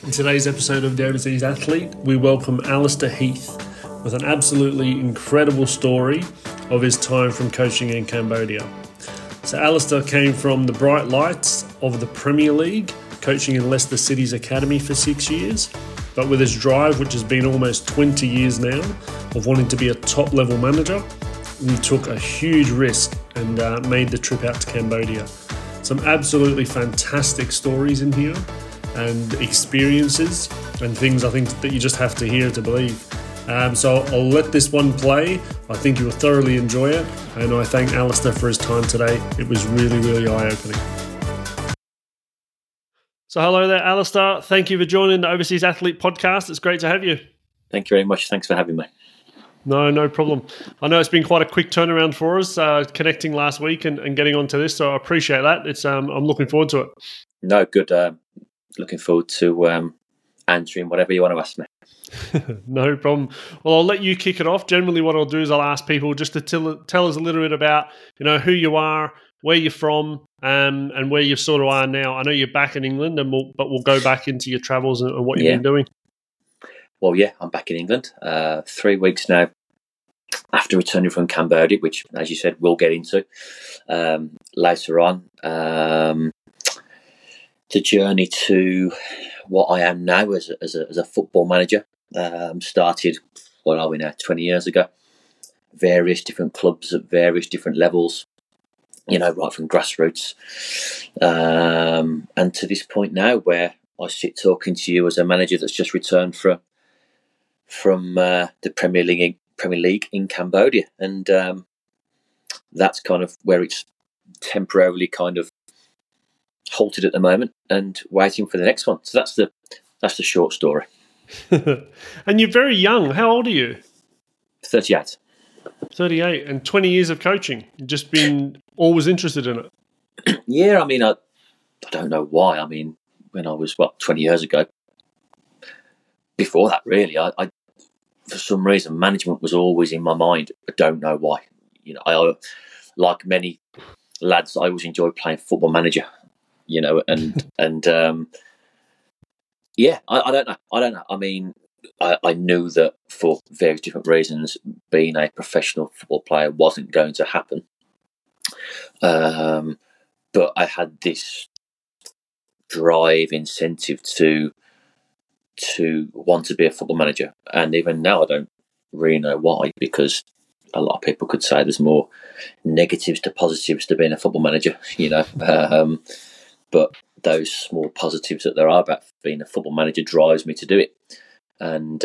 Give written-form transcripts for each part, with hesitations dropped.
In today's episode of The Overseas Athlete, we welcome Alistair Heath with an absolutely incredible story of his time from coaching in Cambodia. So Alistair came from the bright lights of the Premier League, coaching in Leicester City's academy for 6 years, but with his drive, which has been almost 20 years now, of wanting to be a top-level manager, he took a huge risk and made the trip out to Cambodia. Some absolutely fantastic stories in here and experiences and things I think that you just have to hear to believe. So I'll let this one play. I think you'll thoroughly enjoy it, and I thank Alistair for his time today. It was really, really eye-opening. So hello there, Alistair. Thank you for joining the Overseas Athlete podcast. It's great to have you. Thank you very much. Thanks for having me. No problem. I know it's been quite a quick turnaround for us, connecting last week and getting onto this, so I appreciate that. It's I'm looking forward to it. No, good. Looking forward to answering whatever you want to ask me. No problem. Well, I'll let you kick it off. Generally, what I'll do is I'll ask people just to tell us a little bit about, who you are, where you're from, and where you sort of are now. I know you're back in England, but we'll go back into your travels and what you've been doing. Well, yeah, I'm back in England. 3 weeks now after returning from Cambodia, which, as you said, we'll get into later on. The journey to what I am now as a football manager started, what are we now, 20 years ago. Various different clubs at various different levels, right from grassroots and to this point now where I sit talking to you as a manager that's just returned from the Premier League in Cambodia, and that's kind of where it's temporarily kind of halted at the moment and waiting for the next one. So that's the short story. And you're very young. How old are you? 38. 38, and 20 years of coaching. You've just been always interested in it. Yeah, I mean, I don't know why. I mean, when I was 20 years ago. Before that, really, I for some reason management was always in my mind. I don't know why. I like many lads, I always enjoyed playing Football Manager. And yeah, I don't know. I mean, I knew that for various different reasons, being a professional football player wasn't going to happen. But I had this drive, incentive to want to be a football manager. And even now, I don't really know why, because a lot of people could say there's more negatives to positives to being a football manager, but those small positives that there are about being a football manager drives me to do it. And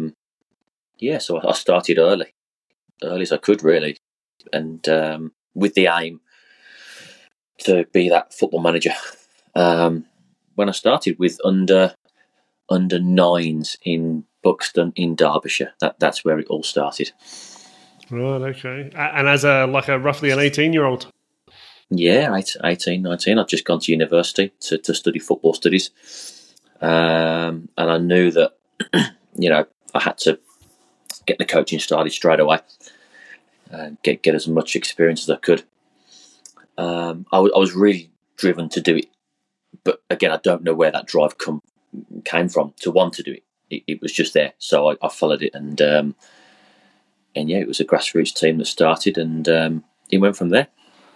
so I started early as I could, really, and with the aim to be that football manager. When I started with under nines in Buxton in Derbyshire, that's where it all started. Right, okay. And as roughly an 18-year-old? Yeah, 18, 19. I'd just gone to university to study football studies. And I knew that, I had to get the coaching started straight away and get as much experience as I could. I was really driven to do it. But again, I don't know where that drive came from to want to do it. It was just there. So I followed it. And it was a grassroots team that started, and it went from there.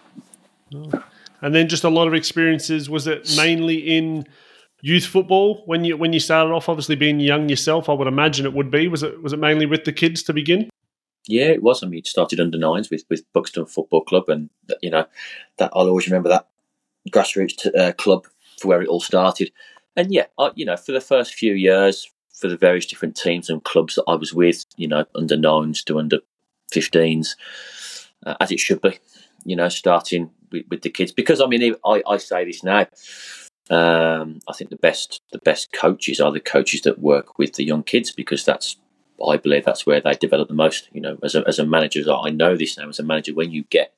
And then just a lot of experiences. Was it mainly in youth football when you started off? Obviously, being young yourself, I would imagine it would be. Was it mainly with the kids to begin? Yeah, it was. I mean, it started under nines with Buxton Football Club, and that I'll always remember that grassroots club for where it all started. And for the first few years, for the various different teams and clubs that I was with, under nines to under 15s, as it should be, starting with the kids. Because I mean, I say this now. I think the best coaches are the coaches that work with the young kids, because I believe that's where they develop the most. As a manager, I know this now. As a manager, when you get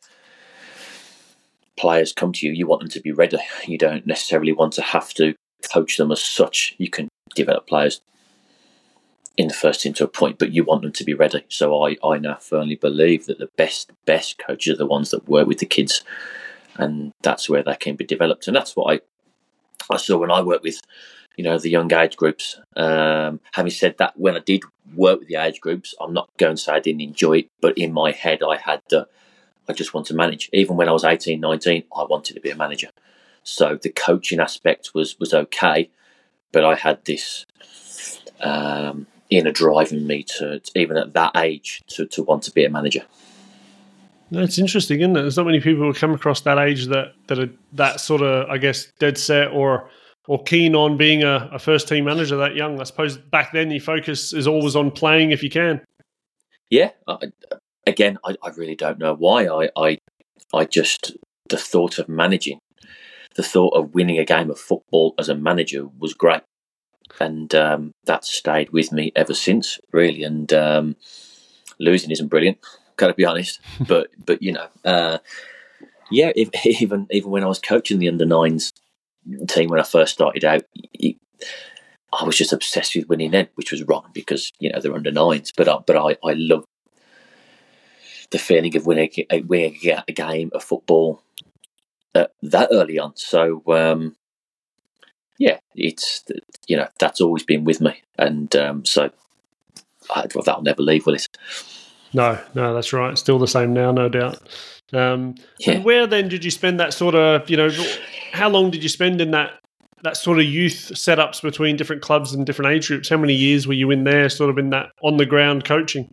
players come to you, you want them to be ready. You don't necessarily want to have to coach them as such. You can develop players in the first team to a point, but you want them to be ready. So I now firmly believe that the best coaches are the ones that work with the kids, and that's where they can be developed. And that's what I saw when I worked with the young age groups. Having said that, when I did work with the age groups, I'm not going to say I didn't enjoy it, but in my head I had that I just want to manage. Even when I was 18, 19, I wanted to be a manager. So the coaching aspect was okay, but I had this inner driving me to even at that age to want to be a manager. That's interesting, isn't it? There's not many people who come across that age that are that sort of, I guess, dead set or keen on being a first team manager that young. I suppose back then your focus is always on playing if you can. Yeah. Again, I really don't know why. I just, the thought of managing, the thought of winning a game of football as a manager was great. And that stayed with me ever since, really. And losing isn't brilliant, got to be honest. But yeah, even when I was coaching the under-9s team when I first started out, I was just obsessed with winning then, which was wrong because they're under-9s. But I love the feeling of winning a game of football that early on. So yeah, it's that's always been with me, and so that'll never leave, will it? No, that's right. Still the same now, no doubt. And where then did you spend that sort of, how long did you spend in that sort of youth setups between different clubs and different age groups? How many years were you in there, sort of in that on the ground coaching?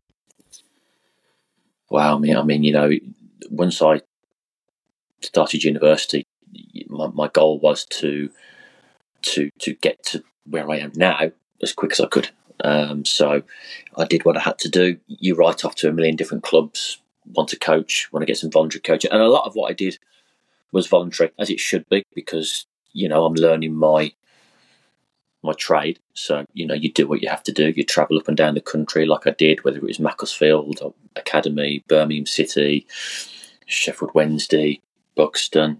Wow, I mean, once I started university, my goal was to get to where I am now as quick as I could. So I did what I had to do. You write off to a million different clubs, want to coach, want to get some voluntary coaching. And a lot of what I did was voluntary, as it should be, because, I'm learning my trade. So, you do what you have to do. You travel up and down the country like I did, whether it was Macclesfield, Academy, Birmingham City, Sheffield Wednesday, Buxton,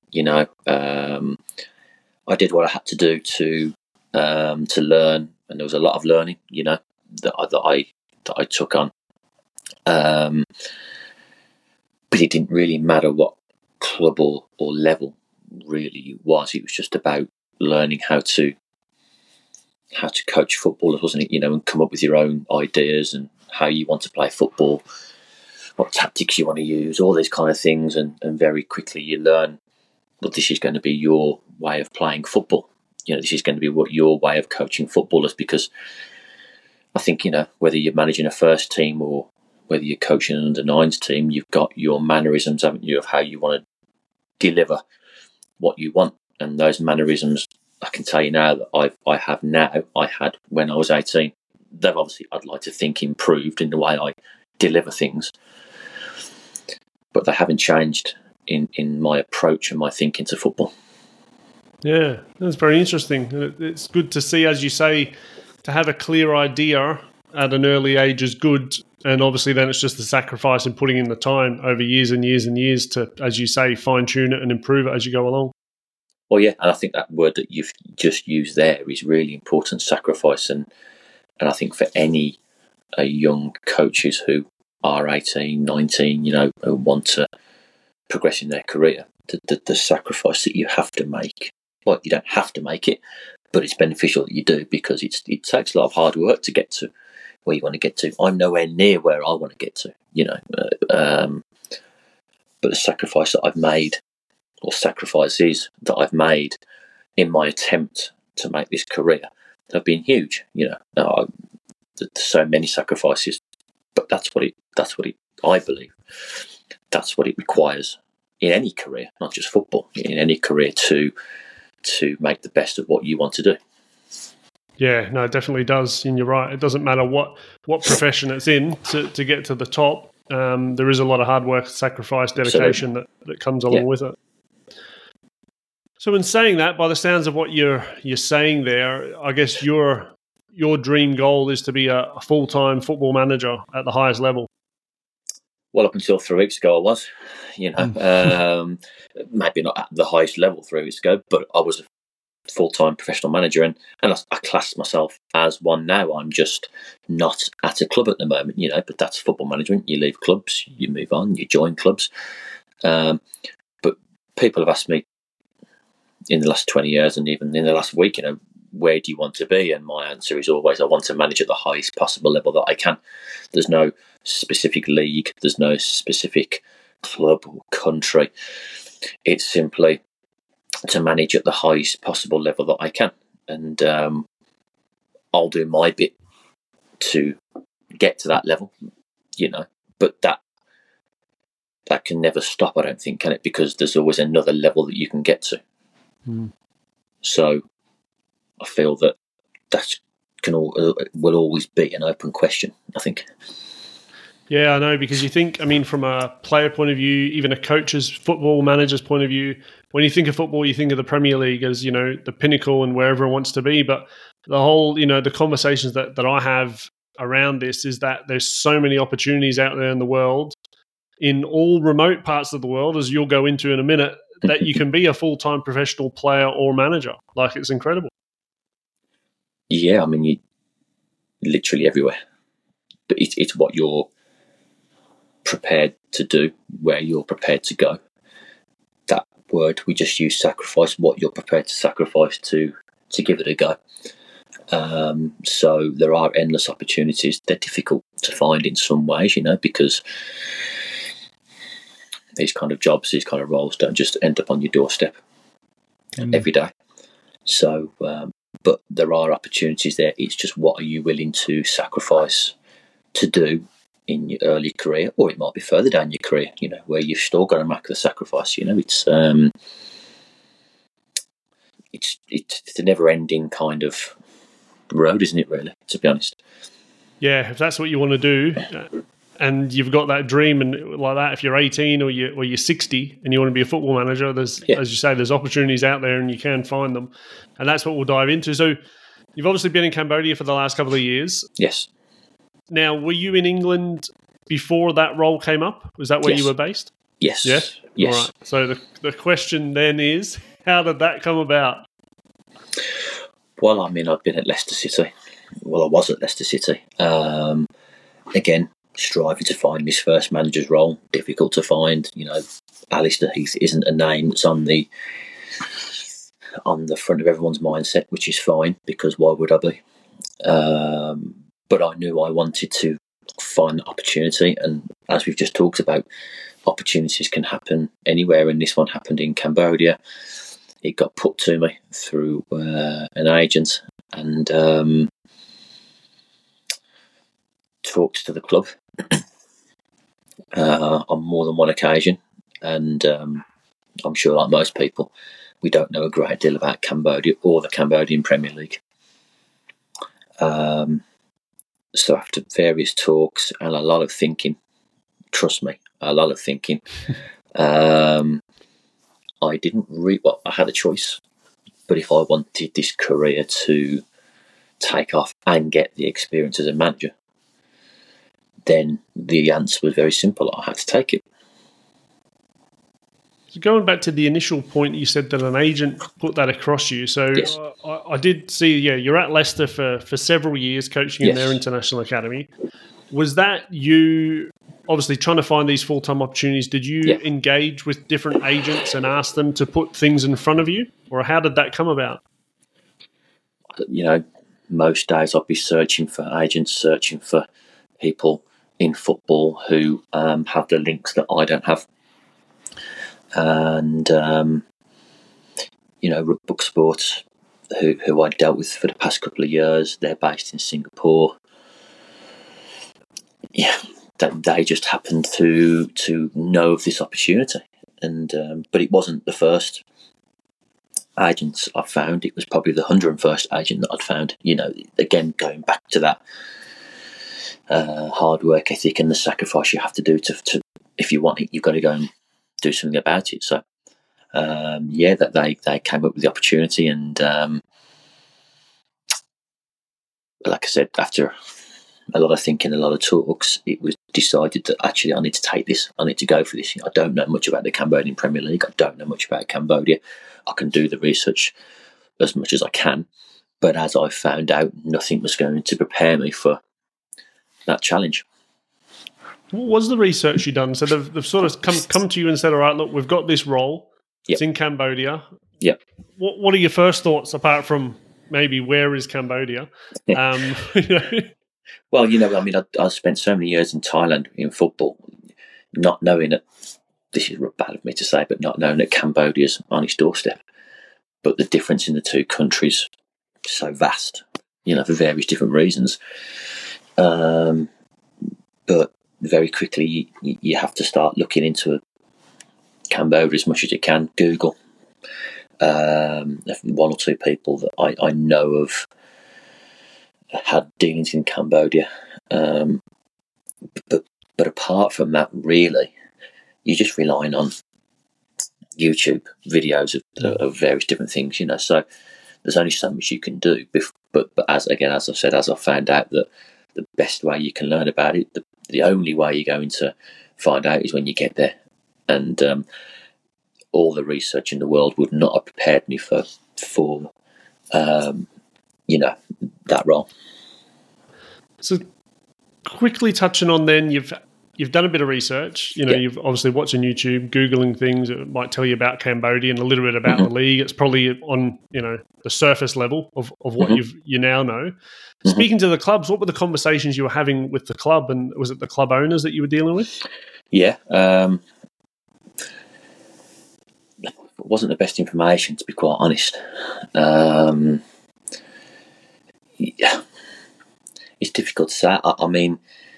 I did what I had to do to learn, and there was a lot of learning, that I took on. But it didn't really matter what club or level really it was. It was just about learning how to coach footballers, wasn't it? And come up with your own ideas and how you want to play football, what tactics you want to use, all these kind of things, and very quickly you learn. Well, this is going to be your way of playing football. This is going to be what your way of coaching footballers, because I think, whether you're managing a first team or whether you're coaching an under-9s team, you've got your mannerisms, haven't you, of how you want to deliver what you want. And those mannerisms, I can tell you now that I have now, I had when I was 18. They've obviously, I'd like to think, improved in the way I deliver things, but they haven't changed in my approach and my thinking to football. Yeah, that's very interesting. It's good to see, as you say, to have a clear idea at an early age is good. And obviously then it's just the sacrifice and putting in the time over years and years and years to, as you say, fine-tune it and improve it as you go along. Well, yeah, and I think that word that you've just used there is really important, sacrifice. And I think for any young coaches who are 18, 19, who want to progress in their career, the sacrifice that you have to make. Well, you don't have to make it, but it's beneficial that you do, because it takes a lot of hard work to get to where you want to get to. I'm nowhere near where I want to get to, but the sacrifice that I've made, or sacrifices that I've made in my attempt to make this career, have been huge. There's so many sacrifices, but that's what it. I believe that's what it requires in any career, not just football. In any career to make the best of what you want to do. Yeah, no, it definitely does. And you're right. It doesn't matter what profession it's in to get to the top. There is a lot of hard work, sacrifice, dedication that comes along with it. So in saying that, by the sounds of what you're saying there, I guess your dream goal is to be a full-time football manager at the highest level. Well, up until 3 weeks ago I was, maybe not at the highest level 3 weeks ago, but I was a full-time professional manager, and I class myself as one now. I'm just not at a club at the moment, but that's football management. You leave clubs, you move on, you join clubs. But people have asked me in the last 20 years, and even in the last week, where do you want to be? And my answer is always, I want to manage at the highest possible level that I can. There's no specific league, there's no specific club or country. It's simply to manage at the highest possible level that I can. And I'll do my bit to get to that level, but that can never stop, I don't think, can it? Because there's always another level that you can get to. So I feel that will always be an open question, I think. Yeah, I know, because you think, from a player point of view, even a coach's, football manager's point of view, when you think of football, you think of the Premier League as, the pinnacle and where everyone wants to be. But the whole, the conversations that I have around this is that there's so many opportunities out there in the world, in all remote parts of the world, as you'll go into in a minute, that you can be a full-time professional player or manager. Like, it's incredible. Yeah, you literally everywhere. But it's what you're prepared to do, where you're prepared to go. That word we just use, sacrifice, what you're prepared to sacrifice to give it a go. So there are endless opportunities. They're difficult to find in some ways, because these kind of jobs, these kind of roles don't just end up on your doorstep every day. So, but there are opportunities there. It's just, what are you willing to sacrifice to do in your early career, or it might be further down your career, where you've still got to make the sacrifice. It's a never-ending kind of road, isn't it, really, to be honest? Yeah, if that's what you want to do, and you've got that dream, and like that, if you're 18 or you're 60 and you want to be a football manager, as you say, there's opportunities out there and you can find them, and that's what we'll dive into. So you've obviously been in Cambodia for the last couple of years. Yes. Now, were you in England before that role came up? Was that where you were based? Yes. Yeah? Yes. All right. So the question then is, how did that come about? Well, I've been at Leicester City. Well, I was at Leicester City. Again, striving to find this first manager's role. Difficult to find. Alistair Heath isn't a name that's on the front of everyone's mindset, which is fine, because why would I be? But I knew I wanted to find the opportunity, and as we've just talked about, opportunities can happen anywhere, and this one happened in Cambodia. It got put to me through an agent, and talked to the club on more than one occasion, and I'm sure, like most people, we don't know a great deal about Cambodia or the Cambodian Premier League. So after various talks and a lot of thinking, trust me, a lot of thinking, I didn't I had a choice. But if I wanted this career to take off and get the experience as a manager, then the answer was very simple. I had to take it. So going back to the initial point, you said that an agent put that across you. So yes. I did see, you're at Leicester for several years coaching in their international academy. Was that you obviously trying to find these full-time opportunities? Did you engage with different agents and ask them to put things in front of you? Or how did that come about? Most days I'd be searching for agents, searching for people in football who have the links that I don't have. And, Rookbook Sports, who I dealt with for the past couple of years, they're based in Singapore. Yeah, they just happened to know of this opportunity. And but it wasn't the first agents I found. It was probably the 101st agent that I'd found. Again, going back to that hard work ethic and the sacrifice you have to do to if you want it, you've got to go and do something about it. So that they came up with the opportunity, and like I said, after a lot of thinking, a lot of talks, it was decided that actually I need to take this. I need to go for this. I don't know much about the Cambodian Premier League. I don't know much about Cambodia. I can do the research as much as I can, but as I found out, nothing was going to prepare me for that challenge. What was the research you done? So they've sort of come to you and said, all right, look, we've got this role. It's in Cambodia. Yeah. What are your first thoughts, apart from maybe where is Cambodia? Well, I mean, I spent so many years in Thailand in football, not knowing that, this is bad of me to say, but not knowing that Cambodia's on its doorstep. But the difference in the two countries is so vast, for various different reasons. But very quickly, you have to start looking into Cambodia as much as you can. Google. One or two people that I know of had dealings in Cambodia. But apart from that, really, you're just relying on YouTube videos of various different things, So there's only so much you can do. But as I said, as I found out that the best way you can learn about it, the only way you're going to find out is when you get there. And all the research in the world would not have prepared me for that role. So quickly touching on then, you've done a bit of research. You've obviously watching YouTube, Googling things. It might tell you about Cambodia and a little bit about the league. It's probably on the surface level of what you now know. Speaking to the clubs, what were the conversations you were having with the club, and was it the club owners that you were dealing with? Yeah, it wasn't the best information, to be quite honest. Yeah, it's difficult to say. I mean,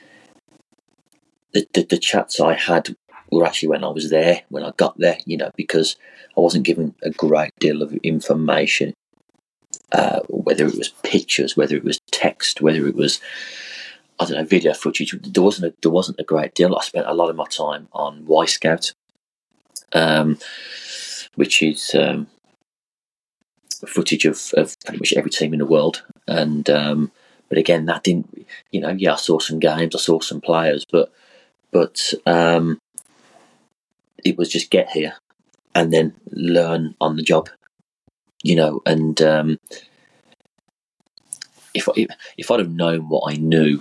the chats I had were actually when I was there, when I got there, because I wasn't given a great deal of information, whether it was pictures, whether it was text, whether it was, I don't know, video footage. There wasn't a great deal. I spent a lot of my time on Y Scout, which is footage of pretty much every team in the world. And but again, that didn't, I saw some games, I saw some players, but it was just get here and then learn on the job, and if I'd have known what I knew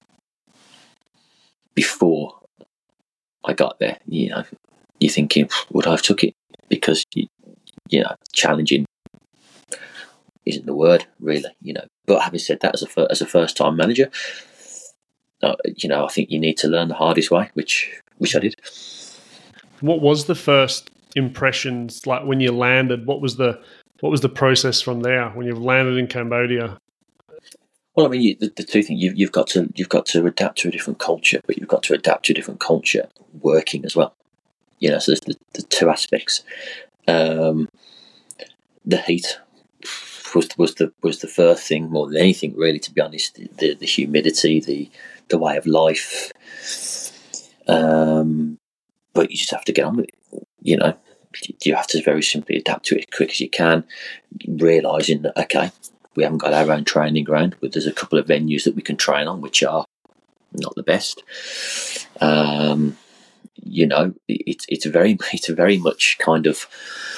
before I got there, you're thinking, would I have took it? Because challenging isn't the word, really, But having said that, as a first time manager, I think you need to learn the hardest way, which I did. What was the first impressions like when you landed? What was the process from there when you've landed in Cambodia? Well, I mean, the two things you've got to adapt to a different culture, but you've got to adapt to a different culture working as well. So there's the two aspects. The heat was the first thing more than anything, really. To be honest, the humidity, the way of life. But you just have to get on with it. You have to very simply adapt to it as quick as you can, realising that, okay, we haven't got our own training ground, but there's a couple of venues that we can train on, which are not the best. It's very much kind of,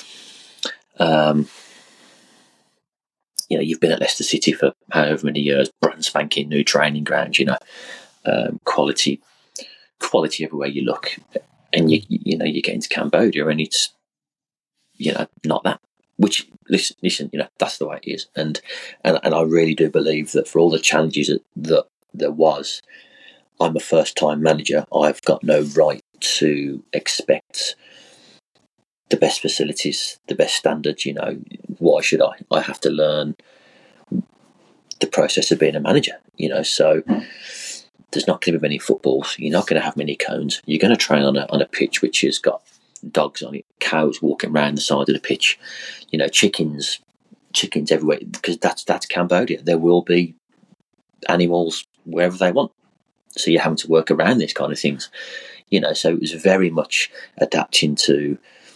you've been at Leicester City for however many years, brand spanking new training grounds, quality everywhere you look, and you get into Cambodia and it's not that. Which listen, that's the way it is, and I really do believe that for all the challenges that there was, I'm a first time manager. I've got no right to expect the best facilities, the best standards. Why should I? I have to learn the process of being a manager. So there's not going to be many footballs. You're not going to have many cones. You're going to train on a pitch which has got dogs on it, cows walking around the side of the pitch, chickens everywhere, because that's Cambodia. There will be animals wherever they want, so you're having to work around these kind of things, so it was very much adapting to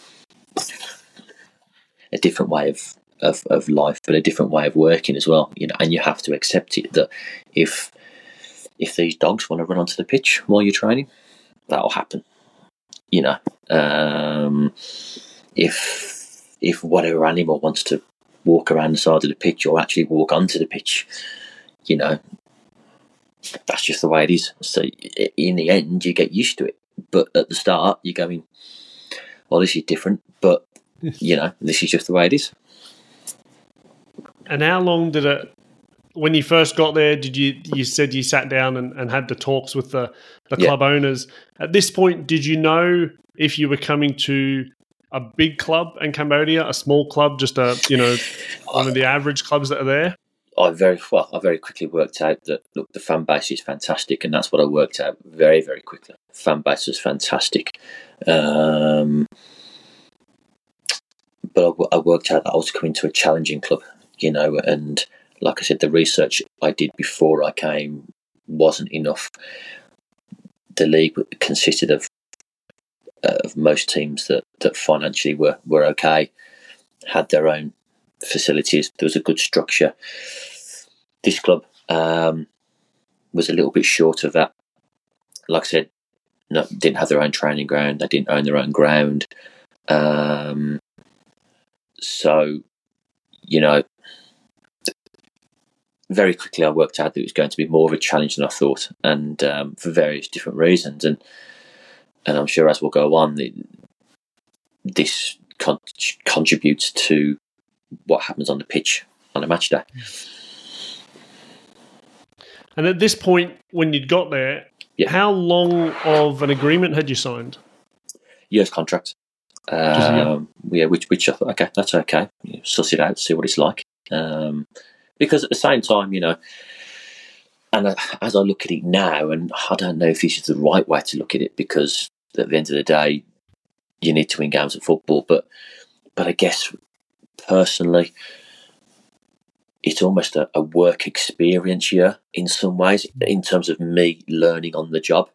a different way of life, but a different way of working as well, and you have to accept it that if these dogs want to run onto the pitch while you're training, that'll happen. If whatever animal wants to walk around the side of the pitch or actually walk onto the pitch, that's just the way it is. So in the end, you get used to it. But at the start, you're going, well, this is different, but this is just the way it is. And how long did it? When you first got there, you said you sat down and had the talks with the club owners. At this point, did you know if you were coming to a big club in Cambodia, a small club, just one of the average clubs that are there? I very quickly worked out that, look, the fan base is fantastic, and that's what I worked out very, very quickly. Fan base was fantastic. But I worked out that I was coming to a challenging club, and like I said, the research I did before I came wasn't enough. The league consisted of most teams that financially were okay, had their own facilities. There was a good structure. This club was a little bit short of that. Like I said, didn't have their own training ground. They didn't own their own ground. So, very quickly I worked out that it was going to be more of a challenge than I thought, and for various different reasons. And I'm sure as we'll go on, this contributes to what happens on the pitch on a match day. And at this point, when you'd got there, how long of an agreement had you signed? Year's contract. Which I thought, okay, that's okay. Suss it out, see what it's like. Because at the same time, and as I look at it now, and I don't know if this is the right way to look at it, because at the end of the day, you need to win games of football. But I guess personally, it's almost a work experience year in some ways, in terms of me learning on the job.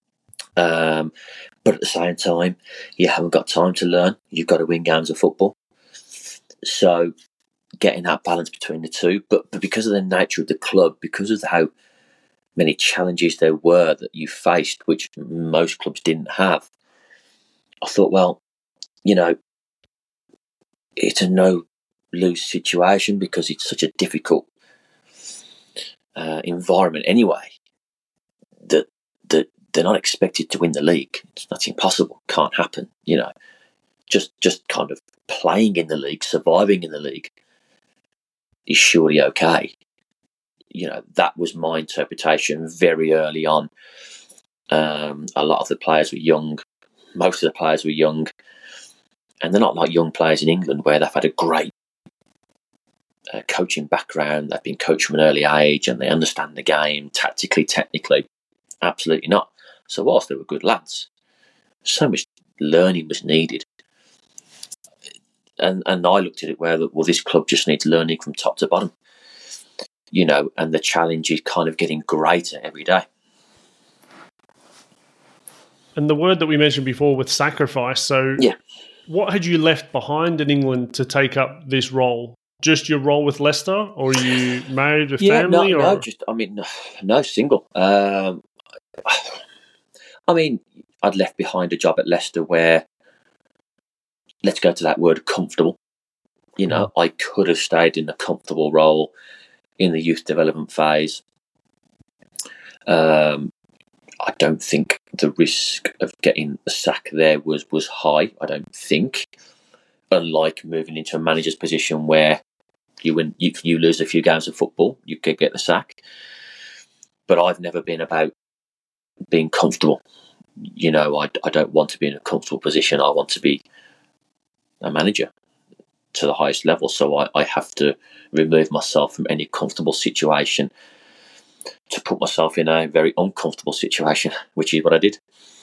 But at the same time, you haven't got time to learn. You've got to win games of football. So getting that balance between the two. But because of the nature of the club, because of how many challenges there were that you faced, which most clubs didn't have, I thought, well, it's a no-lose situation, because it's such a difficult environment anyway, that they're not expected to win the league. That's impossible. Can't happen. Just kind of playing in the league, surviving in the league is surely okay. That was my interpretation very early on. A lot of the players were young. Most of the players were young. And they're not like young players in England where they've had a great coaching background. They've been coached from an early age and they understand the game tactically, technically. Absolutely not. So whilst they were good lads, so much learning was needed. And I looked at it where, well, this club just needs learning from top to bottom. And the challenge is kind of getting greater every day. And the word that we mentioned before with sacrifice, so what had you left behind in England to take up this role? Just your role with Leicester, or are you married with family? No, single. I'd left behind a job at Leicester where, let's go to that word, comfortable. I could have stayed in a comfortable role in the youth development phase. I don't think the risk of getting a sack there was high. I don't think, unlike moving into a manager's position where if you lose a few games of football, you could get the sack. But I've never been about being comfortable. I don't want to be in a comfortable position. I want to be a manager to the highest level. So I have to remove myself from any comfortable situation to put myself in a very uncomfortable situation, which is what I did.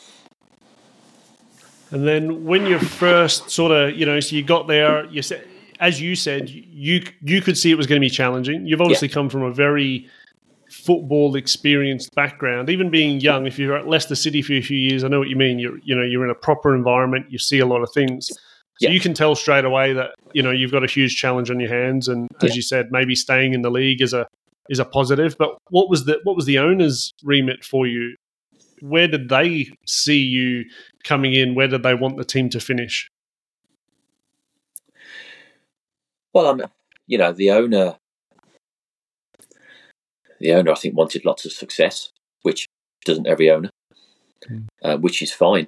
And then when you first sort of, so you got there, you said, as you said, you could see it was going to be challenging. You've obviously come from a very football experienced background. Even being young, if you're at Leicester City for a few years, I know what you mean. You're in a proper environment. You see a lot of things. So you can tell straight away that, you've got a huge challenge on your hands. And as you said, maybe staying in the league is a positive. But what was the owner's remit for you? Where did they see you coming in? Where did they want the team to finish? Well, the owner I think wanted lots of success, which doesn't every owner, which is fine.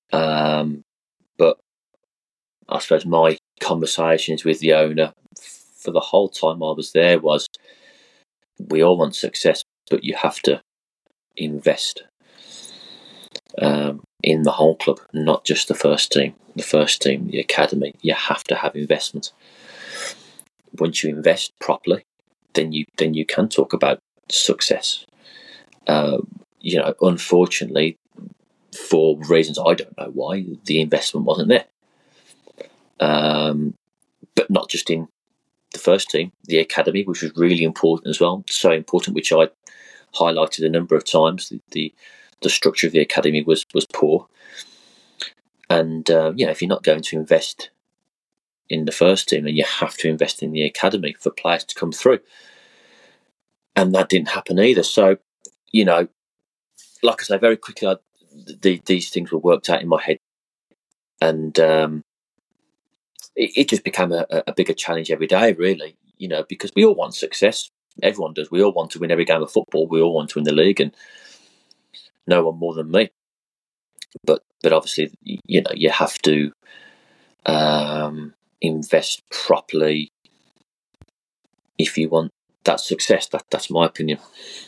But I suppose my conversations with the owner for the whole time I was there was, we all want success, but you have to invest in the whole club, not just the first team. The first team, the academy, you have to have investment. Once you invest properly, then you can talk about success. Unfortunately, for reasons I don't know why, the investment wasn't there. But not just in the first team, the academy, which was really important as well. So important, which I highlighted a number of times. The structure of the academy was poor. And, if you're not going to invest in the first team, then you have to invest in the academy for players to come through. And that didn't happen either. So, like I say, very quickly, these things were worked out in my head. And it just became a bigger challenge every day, really, because we all want success. Everyone does. We all want to win every game of football. We all want to win the league, and no one more than me. But obviously, you have to invest properly if you want that success. That's my opinion.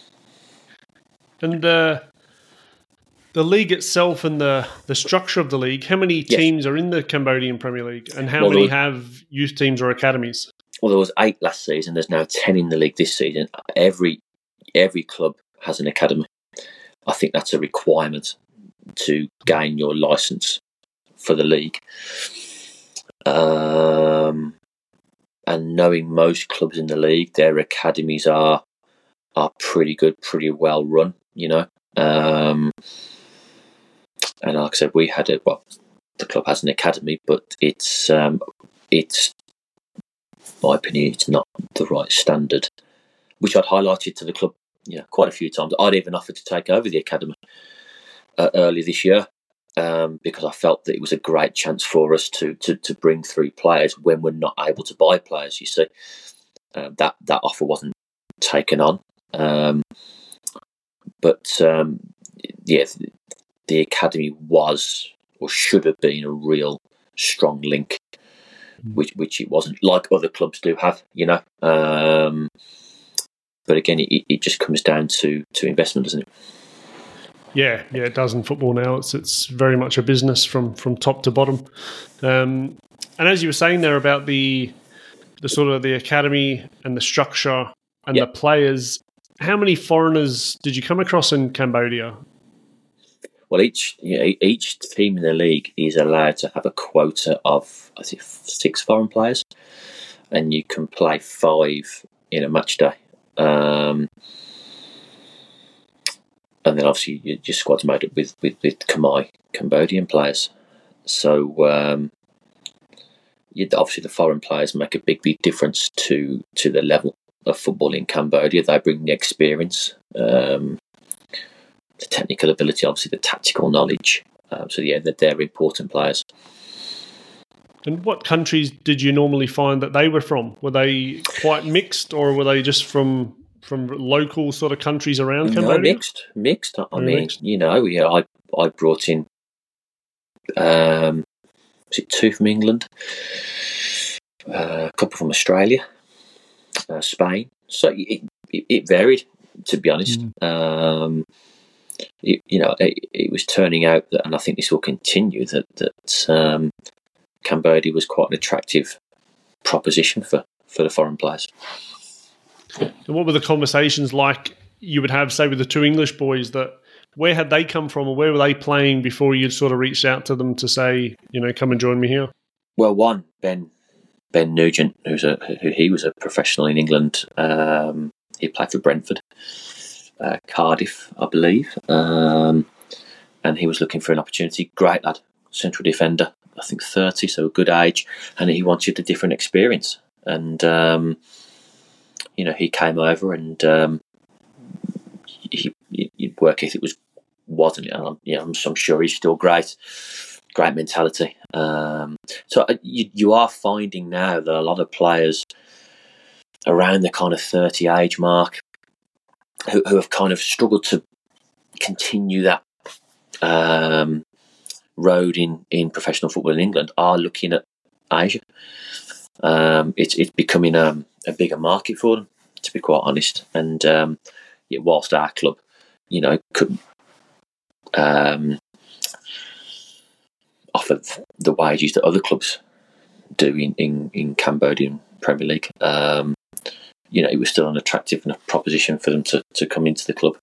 And the league itself and the structure of the league, how many teams are in the Cambodian Premier League, and how many have youth teams or academies? Well, there was 8 last season. There's now 10 in the league this season. Every club has an academy. I think that's a requirement to gain your licence for the league. And knowing most clubs in the league, their academies are pretty good, pretty well run, And like I said, we had the club has an academy, but it's my opinion, it's not the right standard, which I'd highlighted to the club, quite a few times. I'd even offered to take over the academy early this year because I felt that it was a great chance for us to bring through players when we're not able to buy players. You see, that offer wasn't taken on, but the academy was or should have been a real strong link, which it wasn't, like other clubs do have, but again, it just comes down to investment, doesn't it? Yeah, it does in football now. It's very much a business from top to bottom. And as you were saying there about the sort of the academy and the structure and the players, how many foreigners did you come across in Cambodia? Well, each team in the league is allowed to have a quota of, I think, 6 foreign players, and you can play 5 in a match day. And then obviously your squad's made up with Khmer Cambodian players. So obviously the foreign players make a big difference to the level of football in Cambodia. They bring the experience, the technical ability, obviously the tactical knowledge. They're important players. And what countries did you normally find that they were from? Were they quite mixed, or were they just from local sort of countries around Cambodia? No, mixed. I mean, I brought in, was it 2 from England, a couple from Australia, Spain. So it varied, to be honest. It was turning out that, and I think this will continue, that Cambodia was quite an attractive proposition for the foreign players. And what were the conversations like you would have, say, with the 2 English boys? That where had they come from, or where were they playing before you'd sort of reached out to them to say, come and join me here? Well, one, Ben Nugent, he was a professional in England. He played for Brentford, Cardiff, I believe, and he was looking for an opportunity. Great lad, central defender, I think 30, so a good age, and he wanted a different experience. And he came over, and his work ethic wasn't. I'm sure he's still great mentality. So you are finding now that a lot of players around the kind of 30 age mark who have kind of struggled to continue that road in professional football in England are looking at Asia. It's becoming a bigger market for them, to be quite honest. And whilst our club, couldn't offer the wages that other clubs do in Cambodian Premier League, it was still an attractive enough proposition for them to come into the club.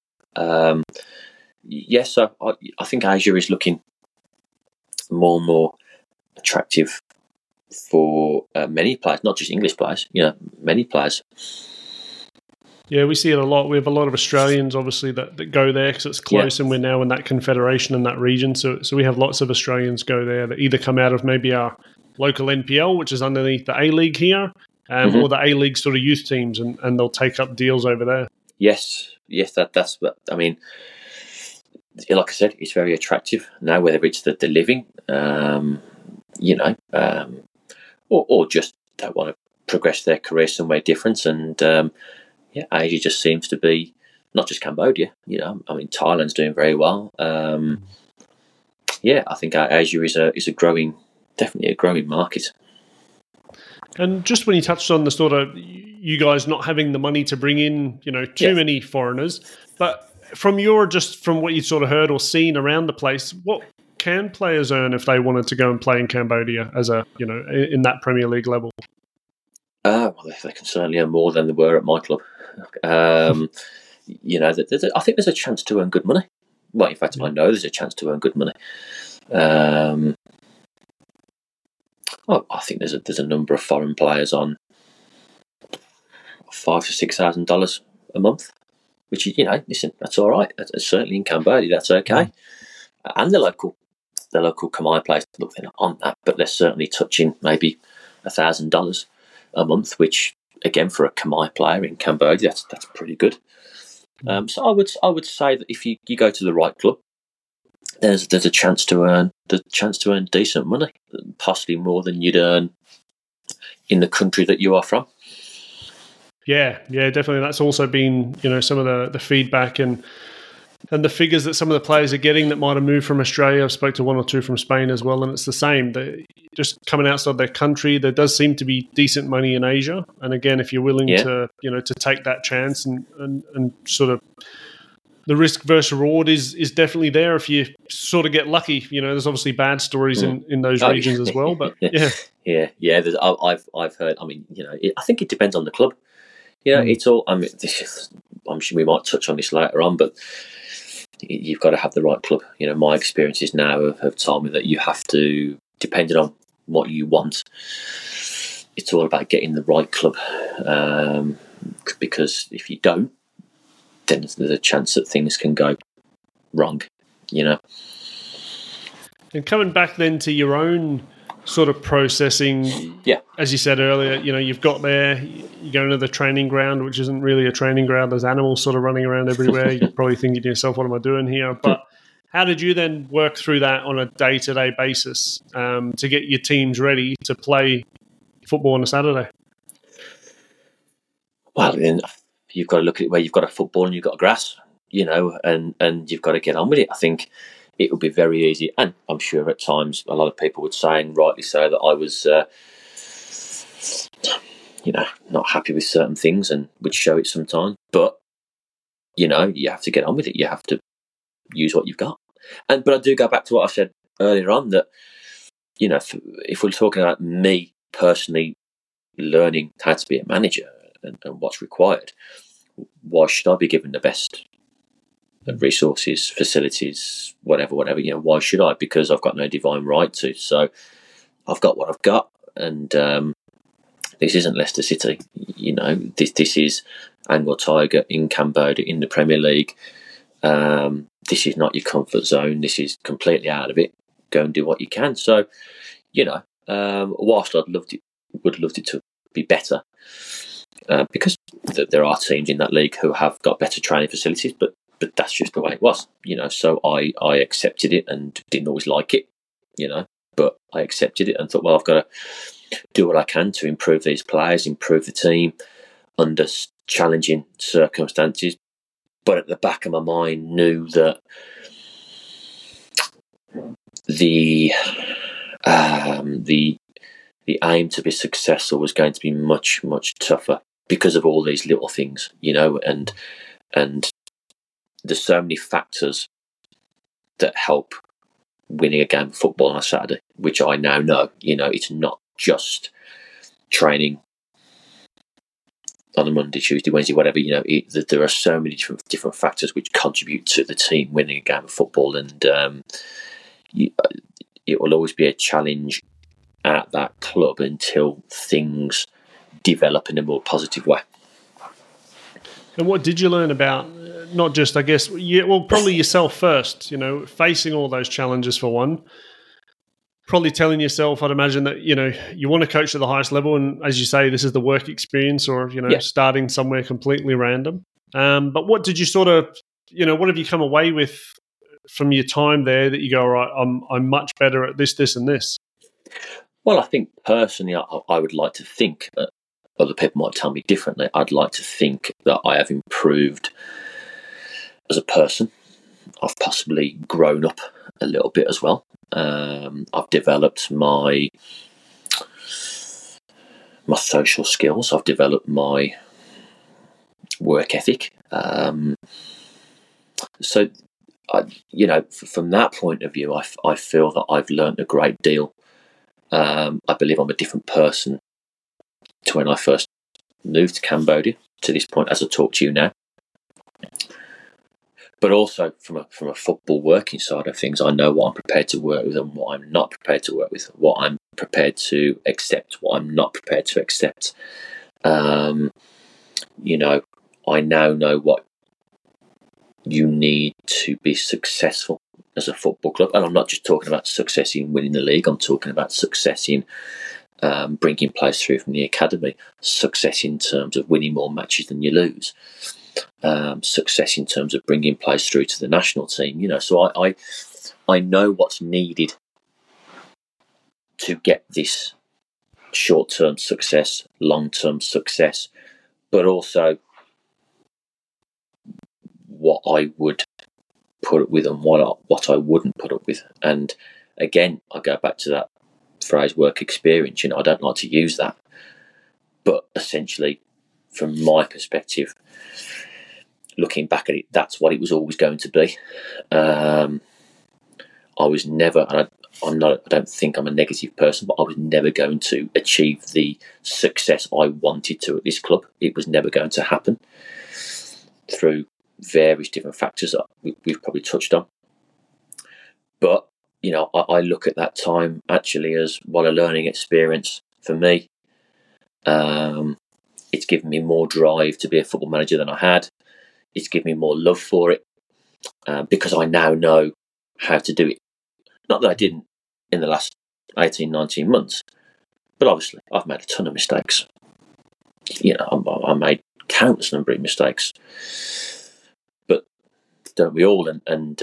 So I think Asia is looking more and more attractive for many players, not just English players, many players. Yeah, we see it a lot. We have a lot of Australians, obviously, that go there because it's close, and we're now in that confederation in that region. So we have lots of Australians go there that either come out of maybe our local NPL, which is underneath the A-League here, or the A-League sort of youth teams, and they'll take up deals over there. Yes, that's what I mean. Like I said, it's very attractive now, whether it's the living, or just they want to progress their career somewhere different. And Asia just seems to be, not just Cambodia. Thailand's doing very well. I think Asia is definitely a growing market. And just when you touched on the sort of you guys not having the money to bring in, too many foreigners, but from what you sort of heard or seen around the place, what can players earn if they wanted to go and play in Cambodia as in that Premier League level? Well, they can certainly earn more than they were at my club. I think there's a chance to earn good money. Well, in fact, I know there's a chance to earn good money. I think there's a number of foreign players on $5,000 to $6,000 a month, which is, listen, that's all right. Certainly in Cambodia, that's okay. And the local Khmer players, look, they're not on that, but they're certainly touching maybe $1,000 a month, which again for a Khmer player in Cambodia, that's pretty good. So I would say that if you go to the right club, there's a chance to earn decent money, possibly more than you'd earn in the country that you are from. Yeah, definitely. That's also been some of the feedback and the figures that some of the players are getting that might have moved from Australia. I've spoke to one or two from Spain as well, and it's the same. They're just coming outside their country, there does seem to be decent money in Asia. And again, if you're willing to to take that chance and sort of the risk versus reward is definitely there if you sort of get lucky. There's obviously bad stories in those regions as well, but yeah. I've heard. I mean, I think it depends on the club. It's all. I mean, I'm sure we might touch on this later on, but you've got to have the right club. My experiences now have told me that you have to, depending on what you want, it's all about getting the right club. Because if you don't, then there's a chance that things can go wrong. And coming back then to your own sort of processing, as you said earlier, you've got there, you go into the training ground, which isn't really a training ground. There's animals sort of running around everywhere. You're probably thinking to yourself, what am I doing here? But how did you then work through that on a day-to-day basis to get your teams ready to play football on a Saturday? Well, then you've got to look at where you've got a football and you've got a grass, and you've got to get on with it. I think it would be very easy, and I'm sure at times a lot of people would say, and rightly so, that I was, not happy with certain things and would show it sometimes. But you have to get on with it. You have to use what you've got. But I do go back to what I said earlier on, that if we're talking about me personally learning how to be a manager and what's required, why should I be given the best resources, facilities, whatever, why should I? Because I've got no divine right to. So I've got what I've got, and this isn't Leicester City. This is Angkor Tiger in Cambodia in the Premier League. This is not your comfort zone. This is completely out of it. Go and do what you can. So, whilst would loved it to be better, because there are teams in that league who have got better training facilities, but that's just the way it was, so I accepted it and didn't always like it, but I accepted it and thought, well, I've got to do what I can to improve these players, improve the team under challenging circumstances. But at the back of my mind knew that the the aim to be successful was going to be much, much tougher because of all these little things, and there's so many factors that help winning a game of football on a Saturday, which I now know, it's not just training on a Monday, Tuesday, Wednesday, whatever, there are so many different factors which contribute to the team winning a game of football, and it will always be a challenge at that club until things develop in a more positive way. And what did you learn about, not just, I guess, probably yourself first, facing all those challenges for one, probably telling yourself, I'd imagine that, you want to coach at the highest level. And as you say, this is the work experience or, starting somewhere completely random. But what did you sort of, what have you come away with from your time there that you go, all right, I'm much better at this, and this? Well, I think personally, I would like to think, other people might tell me differently, I'd like to think that I have improved as a person. I've possibly grown up a little bit as well. I've developed my social skills. I've developed my work ethic. So, from that point of view, I feel that I've learned a great deal. I believe I'm a different person to when I first moved to Cambodia to this point, as I talk to you now. But also from a football working side of things, I know what I'm prepared to work with and what I'm not prepared to work with, what I'm prepared to accept, what I'm not prepared to accept. I now know what you need to be successful as a football club. And I'm not just talking about success in winning the league. I'm talking about success in bringing players through from the academy, success in terms of winning more matches than you lose. Success in terms of bringing players through to the national team, so I know what's needed to get this short-term success, long-term success, but also what I would put up with and what I wouldn't put up with. And again, I go back to that phrase, work experience. I don't like to use that, but essentially, from my perspective, looking back at it, that's what it was always going to be. I was never, and I don't think I'm a negative person, but I was never going to achieve the success I wanted to at this club. It was never going to happen through various different factors that we've probably touched on. But, I look at that time actually as a learning experience for me. It's given me more drive to be a football manager than I had. It's given me more love for it because I now know how to do it. Not that I didn't in the last 18, 19 months, but obviously I've made a ton of mistakes. I made countless number of mistakes, but don't we all? And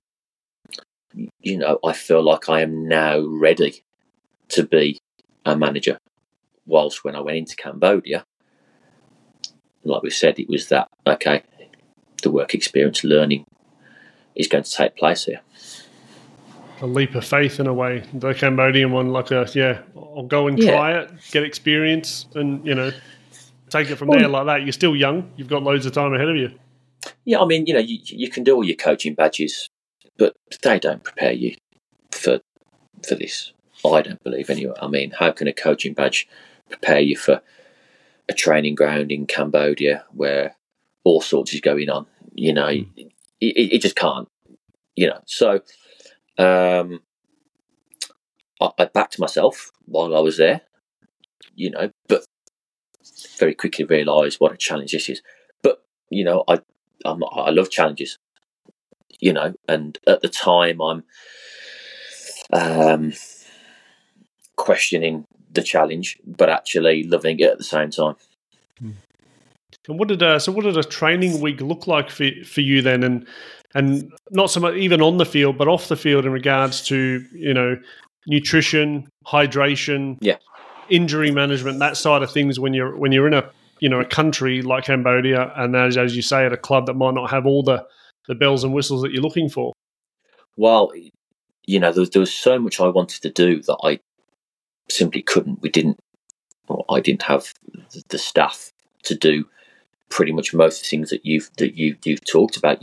I feel like I am now ready to be a manager. Whilst when I went into Cambodia, like we said, it was that, okay, the work experience learning is going to take place here. A leap of faith in a way. The Cambodian one, I'll go and try it, get experience, and take it from there like that. You're still young. You've got loads of time ahead of you. Yeah, you can do all your coaching badges, but they don't prepare you for this. I don't believe anyway. How can a coaching badge prepare you for a training ground in Cambodia where all sorts is going on? It just can't. So I backed myself while I was there, but very quickly realised what a challenge this is. But I love challenges, and at the time I'm questioning the challenge, but actually loving it at the same time. And what did a training week look like for you then, and not so much even on the field, but off the field in regards to nutrition, hydration, injury management, that side of things when you're in a country like Cambodia, and as you say, at a club that might not have all the bells and whistles that you're looking for? Well, there was so much I wanted to do that simply couldn't. I didn't have the staff to do pretty much most of the things that you've talked about.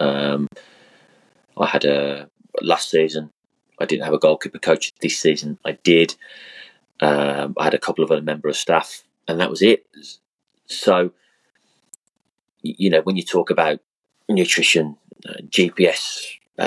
I had last season. I didn't have a goalkeeper coach. This season, I did. I had a couple of other members of staff, and that was it. So, when you talk about nutrition, GPS,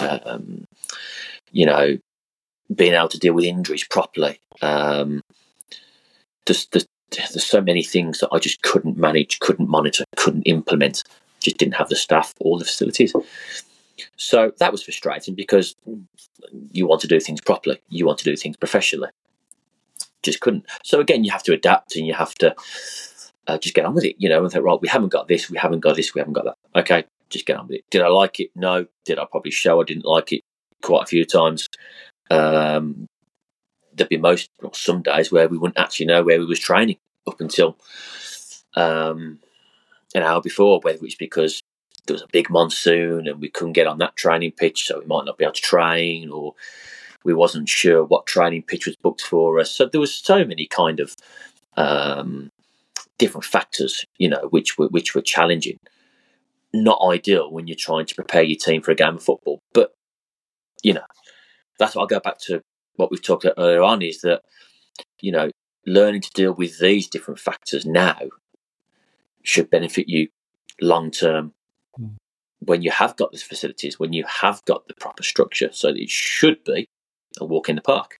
being able to deal with injuries properly, there's so many things that I just couldn't manage, couldn't monitor, couldn't implement. Just didn't have the staff or the facilities. So that was frustrating because you want to do things properly, you want to do things professionally. Just couldn't. So again, you have to adapt and you have to just get on with it. And think, right, we haven't got this, we haven't got this, we haven't got that. Okay, just get on with it. Did I like it? No. Did I probably show I didn't like it quite a few times? There'd be some days where we wouldn't actually know where we was training up until an hour before, whether it's because there was a big monsoon and we couldn't get on that training pitch, so we might not be able to train, or we wasn't sure what training pitch was booked for us. So there was so many kind of different factors, which were challenging. Not ideal when you're trying to prepare your team for a game of football. But, that's what I'll go back to what we've talked about earlier on, is that, learning to deal with these different factors now should benefit you long term when you have got the facilities, when you have got the proper structure. So it should be a walk in the park.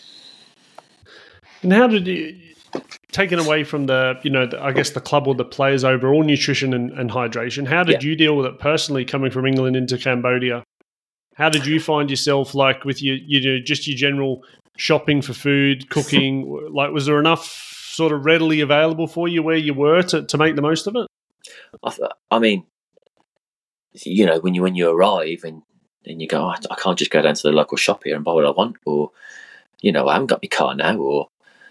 And how did you, taken away from I guess the club or the players' overall nutrition and hydration, how did you deal with it personally coming from England into Cambodia? How did you find yourself, like, with just your general shopping for food, cooking? Like, was there enough sort of readily available for you where you were to make the most of it? I mean, when you arrive and you go, I can't just go down to the local shop here and buy what I want, or, I haven't got my car now, or,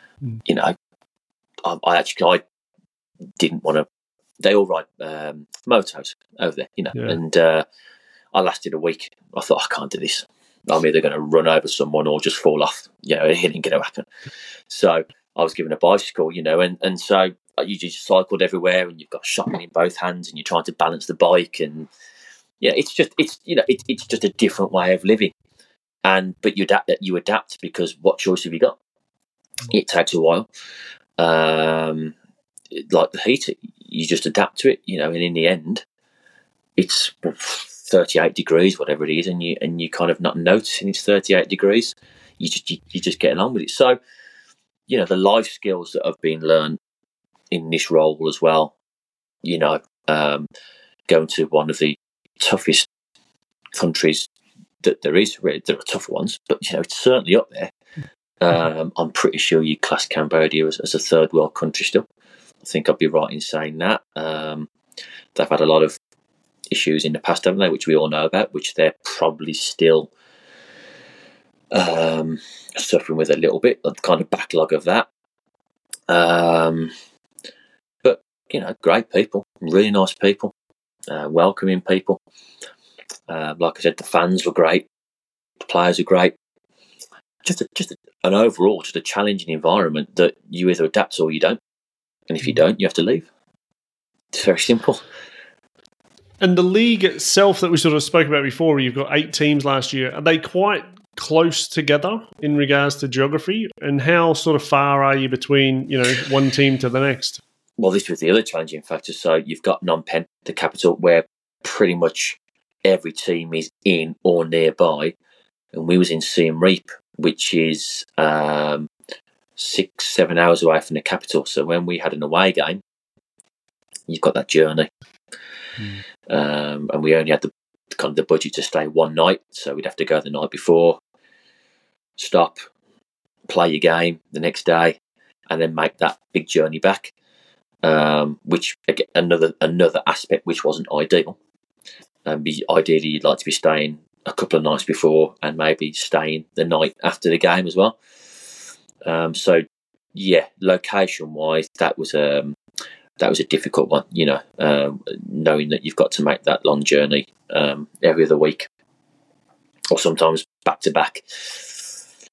I didn't want to. They all ride motos over there, and I lasted a week. I thought, I can't do this. I'm either going to run over someone or just fall off. It ain't going to happen. So I was given a bicycle, and so you just cycled everywhere, and you've got shopping in both hands, and you're trying to balance the bike, and it's just a different way of living. But you adapt because what choice have you got? It takes a while. Like the heat, you just adapt to it, and in the end, it's 38 degrees, whatever it is, and you kind of not noticing it's 38 degrees. You're just getting on with it. So, the life skills that have been learned in this role as well, going to one of the toughest countries that there is. There are tougher ones, but it's certainly up there. I'm pretty sure you class Cambodia as a third world country still. I think I'd be right in saying that. They've had a lot of issues in the past, haven't they, which we all know about, which they're probably still suffering with a little bit, the kind of backlog of that. But, great people, really nice people, welcoming people. Like I said, the fans were great, the players were great. Just an overall, just a challenging environment that you either adapt or you don't. And if you don't, you have to leave. It's very simple. And the league itself that we sort of spoke about before, you've got 8 teams last year. Are they quite close together in regards to geography? And how sort of far are you between, one team to the next? Well, this was the other challenging factor. So you've got Phnom Penh, the capital, where pretty much every team is in or nearby. And we was in Siem Reap, which is 6-7 hours away from the capital. So when we had an away game, you've got that journey. And we only had the budget to stay one night, so we'd have to go the night before, stop, play your game the next day, and then make that big journey back. Which again, another aspect which wasn't ideal. Ideally, you'd like to be staying a couple of nights before and maybe staying the night after the game as well. So yeah, location wise, that was a difficult one, knowing that you've got to make that long journey every other week or sometimes back to back.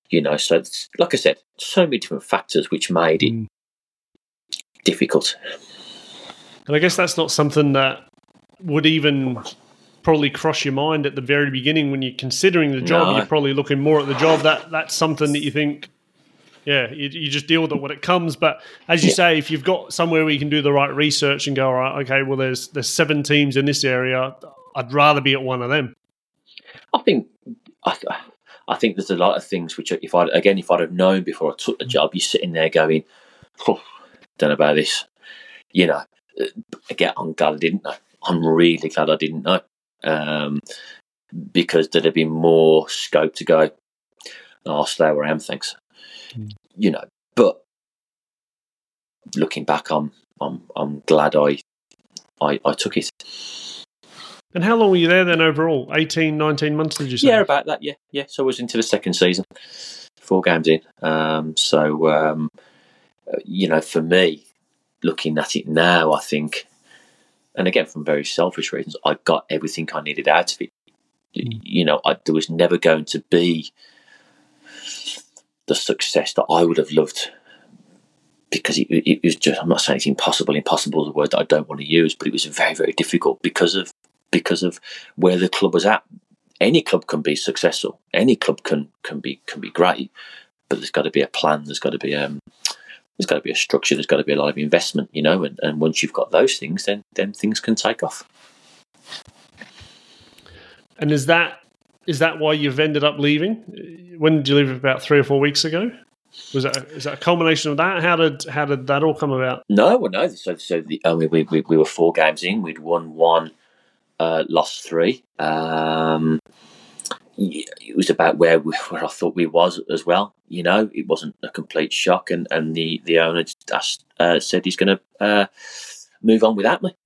So like I said, so many different factors which made it difficult. And I guess that's not something that would even probably cross your mind at the very beginning when you're considering the job. No. You're probably looking more at the job. That's something that you think, you just deal with it when it comes. But as you say, if you've got somewhere where you can do the right research and go, all right, okay, well, there's 7 teams in this area, I'd rather be at one of them. I think there's a lot of things which, if I'd have known before I took the job, you're sitting there going, don't know about this. Again, I'm glad I didn't know. I'm really glad I didn't know, because there'd have been more scope to go, I'll stay where I am, thanks. But looking back, I'm glad I took it. And how long were you there then overall? 18, 19 months, did you say? Yeah, about that, yeah. So I was into the second season, 4 games in. For me, looking at it now, I think, and again, from very selfish reasons, I got everything I needed out of it. There was never going to be the success that I would have loved, because it was just, I'm not saying it's impossible. Impossible is a word that I don't want to use, but it was very, very difficult because of where the club was at. Any club can be successful. Any club can be great, but there's got to be a plan. There's got to be a structure. There's got to be a lot of investment, and once you've got those things, then things can take off. And is that why you've ended up leaving? When did you leave? About 3 or 4 weeks ago? Is that a culmination of that? How did that all come about? No. So we were 4 games in. We'd won 1, lost 3. It was about where I thought we was as well. It wasn't a complete shock, and the owner said he's going to move on without me.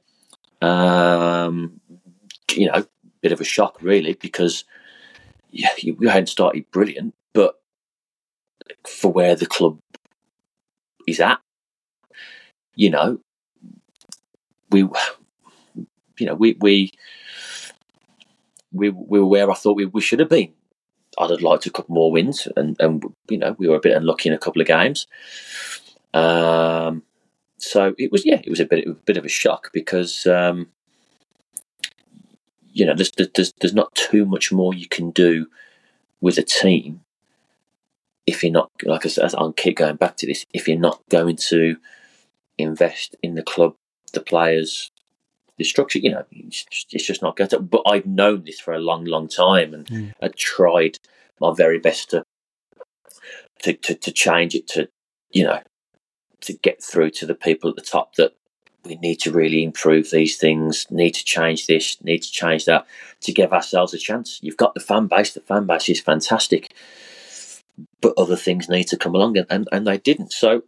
Bit of a shock really, because we hadn't started brilliant, but for where the club is at, we were where I thought we should have been. I'd have liked a couple more wins, and we were a bit unlucky in a couple of games. So it was a bit of a shock, because there's not too much more you can do with a team if you're not, like I said, I'll keep going back to this, if you're not going to invest in the club, the players, the structure. It's just not going to. But I've known this for a long, long time, and I tried my very best to change it, to get through to the people at the top that we need to really improve these things, need to change this, need to change that, to give ourselves a chance. You've got the fan base. The fan base is fantastic, but other things need to come along, and they didn't. So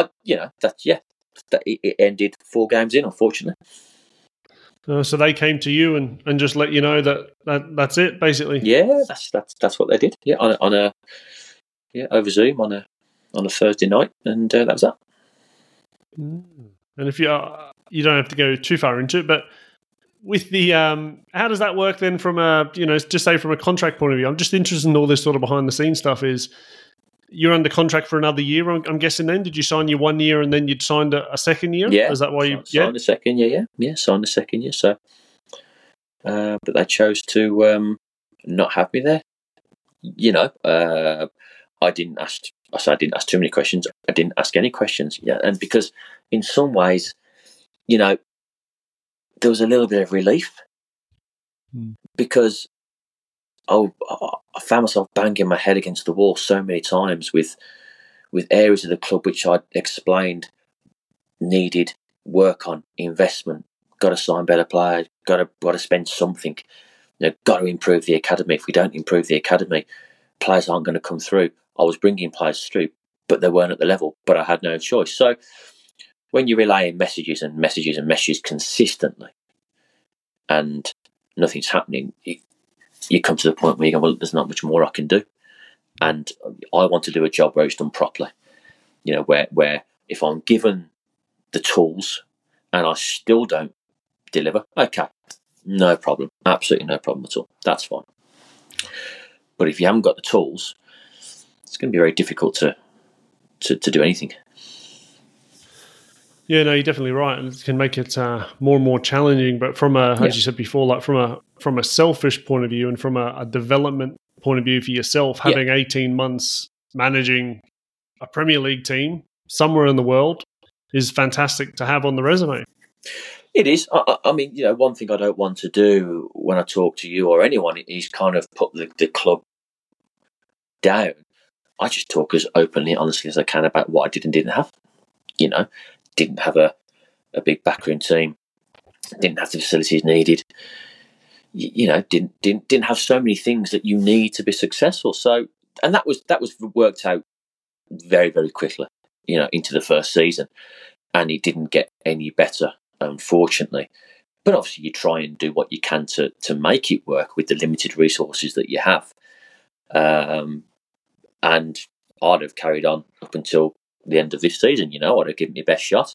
it ended 4 games in, unfortunately. So they came to you and just let you know that's it, basically. Yeah, that's what they did. Yeah, on over Zoom on a Thursday night, and that was that. And if you don't have to go too far into it, but with the how does that work then from a just say from a contract point of view? I'm just interested in all this sort of behind the scenes stuff. Is you're under contract for another year? I'm guessing. Then did you sign your 1 year and then you'd signed a second year? Yeah, is that why you signed the second year? Yeah, signed the second year. So, but they chose to not have me there. I didn't ask. I didn't ask too many questions. I didn't ask any questions. Yeah, and because in some ways, there was a little bit of relief, because I found myself banging my head against the wall so many times with areas of the club which I'd explained needed work on, investment, got to sign better players, got to spend something, got to improve the academy. If we don't improve the academy, players aren't going to come through. I was bringing players through, but they weren't at the level, but I had no choice. So when you're relaying messages consistently and nothing's happening, you come to the point where you go, well, there's not much more I can do. And I want to do a job where it's done properly. Where if I'm given the tools and I still don't deliver, okay, no problem. Absolutely no problem at all. That's fine. But if you haven't got the tools, it's going to be very difficult to do anything. Yeah, no, you're definitely right, and it can make it more and more challenging. But from as you said before, like from a selfish point of view and from a development point of view for yourself, having 18 months managing a Premier League team somewhere in the world is fantastic to have on the resume. It is. I mean, one thing I don't want to do when I talk to you or anyone is kind of put the club down. I just talk as openly, honestly as I can about what I did and didn't have. Didn't have a big backroom team, didn't have the facilities needed. Didn't have so many things that you need to be successful. So, and that was worked out very, very quickly. Into the first season, and it didn't get any better, unfortunately. But obviously, you try and do what you can to make it work with the limited resources that you have. And I'd have carried on up until the end of this season. I'd have given my best shot.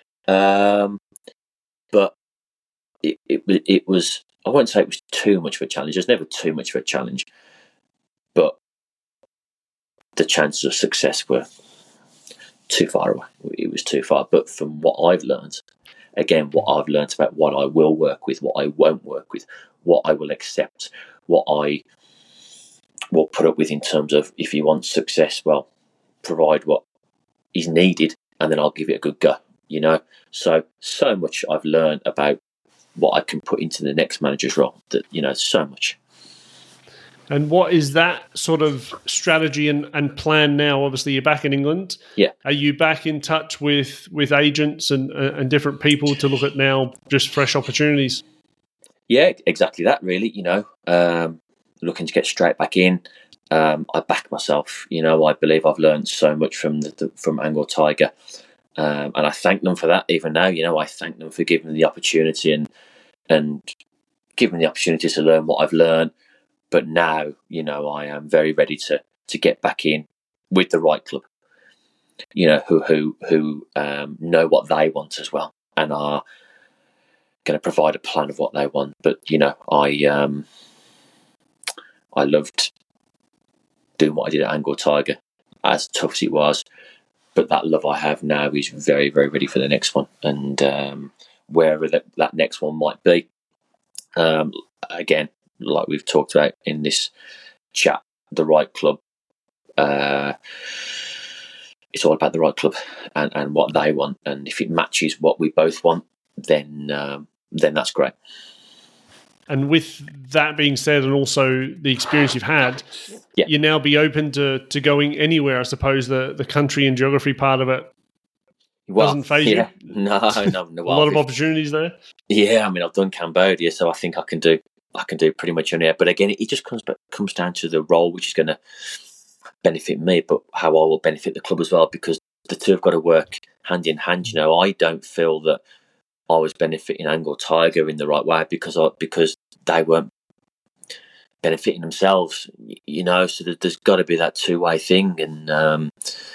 But it was. I won't say it was too much of a challenge. There's never too much of a challenge, but the chances of success were too far away. It was too far. But from what I've learned, again, what I've learned about what I will work with, what I won't work with, what I will accept, what I will put up with in terms of, if you want success, well, provide what is needed, and then I'll give it a good go. So much I've learned about what I can put into the next manager's role. That so much. And what is that sort of strategy and plan now? Obviously, you're back in England. Yeah. Are you back in touch with agents and different people to look at now just fresh opportunities? Yeah, exactly that, really. Looking to get straight back in. I back myself. I believe I've learned so much from Angor Tiger. And I thank them for that. Even now, I thank them for giving me the opportunity and giving me the opportunity to learn what I've learned. But now, I am very ready to get back in with the right club. Who know what they want as well, and are going to provide a plan of what they want. But I loved doing what I did at Angor Tiger, as tough as it was. But that love I have now is very, very ready for the next one, and wherever that next one might be. Again, like we've talked about in this chat, the right club. It's all about the right club and what they want, and if it matches what we both want, then that's great. And with that being said, and also the experience you've had, you now be open to going anywhere. I suppose the country and geography part of it doesn't faze you. No. A lot of opportunities there. Yeah, I mean, I've done Cambodia, so I think I can do pretty much anywhere. But again, it just comes down to the role which is going to benefit me, but how I will benefit the club as well, because the two have got to work hand in hand. I don't feel that I was benefiting Angor Tiger in the right way because they weren't benefiting themselves. So there's got to be that two-way thing, and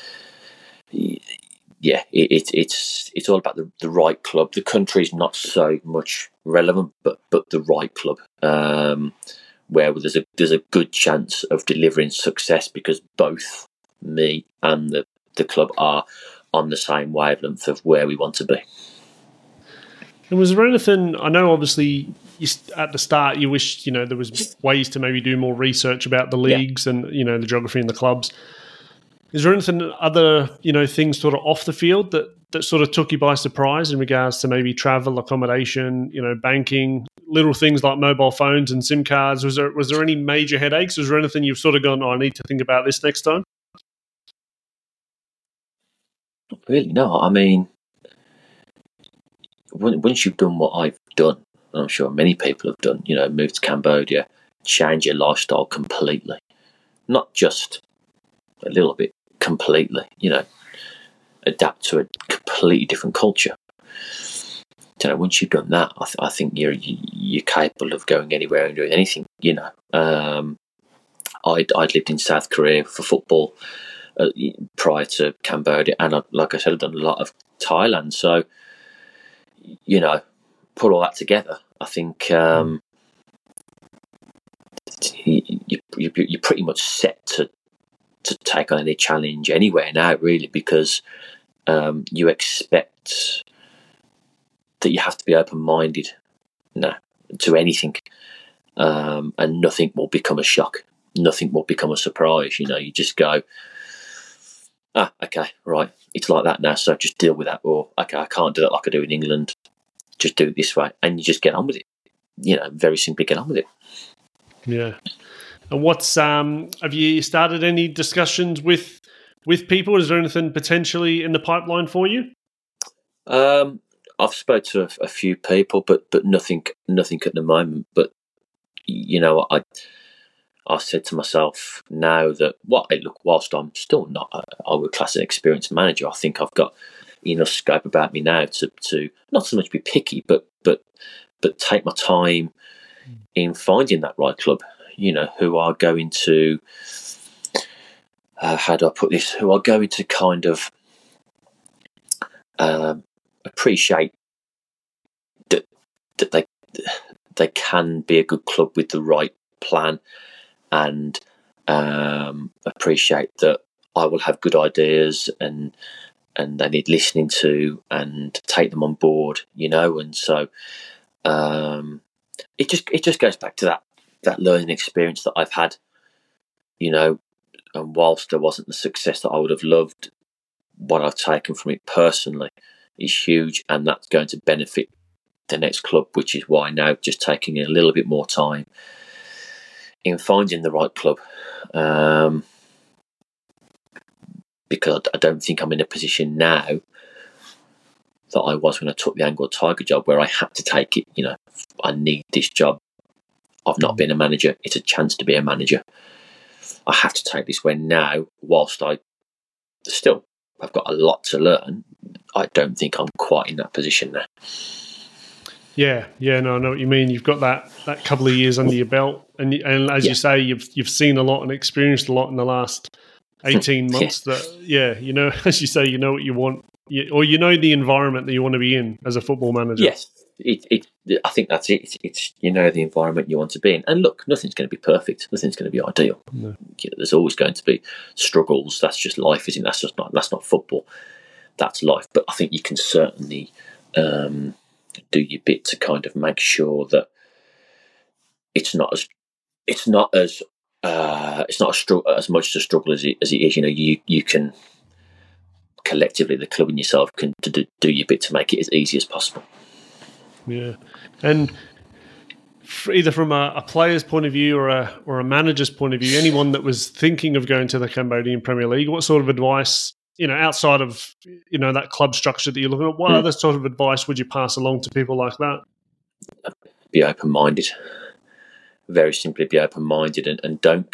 it's all about the right club. The country's not so much relevant, but the right club, where there's a good chance of delivering success, because both me and the club are on the same wavelength of where we want to be. And was there anything, I know obviously at the start you wished, there was ways to maybe do more research about the leagues and, the geography and the clubs. Is there anything other, things sort of off the field that sort of took you by surprise in regards to maybe travel, accommodation, banking, little things like mobile phones and SIM cards? Was there any major headaches? Was there anything you've sort of gone, I need to think about this next time? Not really, no. I mean, once you've done what I've done, and I'm sure many people have done, moved to Cambodia, change your lifestyle completely. Not just a little bit, completely, adapt to a completely different culture. Once you've done that, I think you're capable of going anywhere and doing anything. I'd lived in South Korea for football prior to Cambodia, and like I said, I've done a lot of Thailand. So, put all that together, I think you're pretty much set to take on any challenge anywhere now, really, because you expect that you have to be open-minded to anything, and nothing will become a shock. Nothing will become a surprise. You just go, okay, right, it's like that now, so just deal with that. Or, okay, I can't do that like I do in England. Just do it this way, and you just get on with it. Very simply get on with it. Yeah. And what's have you started any discussions with people? Is there anything potentially in the pipeline for you? I've spoke to a few people, but nothing at the moment. But I said to myself now that whilst I'm still not, I would class an experienced manager, I think I've got enough scope about me now to not so much be picky, but take my time in finding that right club. Who are going to, how do I put this? Who are going to kind of appreciate that they can be a good club with the right plan, and appreciate that I will have good ideas and they need listening to and take them on board. And so it just goes back to that learning experience that I've had. And whilst there wasn't the success that I would have loved, what I've taken from it personally is huge, and that's going to benefit the next club, which is why now just taking a little bit more time in finding the right club, because I don't think I'm in a position now that I was when I took the Anglo Tiger job, where I had to take it. I need this job. I've not been a manager. It's a chance to be a manager. I have to take this. When now, whilst I've got a lot to learn, I don't think I'm quite in that position now. Yeah, no, I know what you mean. You've got that couple of years under your belt, and as you say, you've seen a lot and experienced a lot in the last 18 months. That as you say, you know what you want, or the environment that you want to be in as a football manager. Yes, I think that's it. It's the environment you want to be in. And look, nothing's going to be perfect. Nothing's going to be ideal. No. There's always going to be struggles. That's just life, isn't it? That's not football. That's life. But I think you can certainly do your bit to kind of make sure that it's not as much a struggle as it is. You can collectively, the club and yourself, can do your bit to make it as easy as possible. Yeah, and either from a player's point of view or a manager's point of view, anyone that was thinking of going to the Cambodian Premier League, what sort of advice, outside of that club structure that you're looking at, what other sort of advice would you pass along to people like that? Be open-minded. Very simply, be open-minded, and don't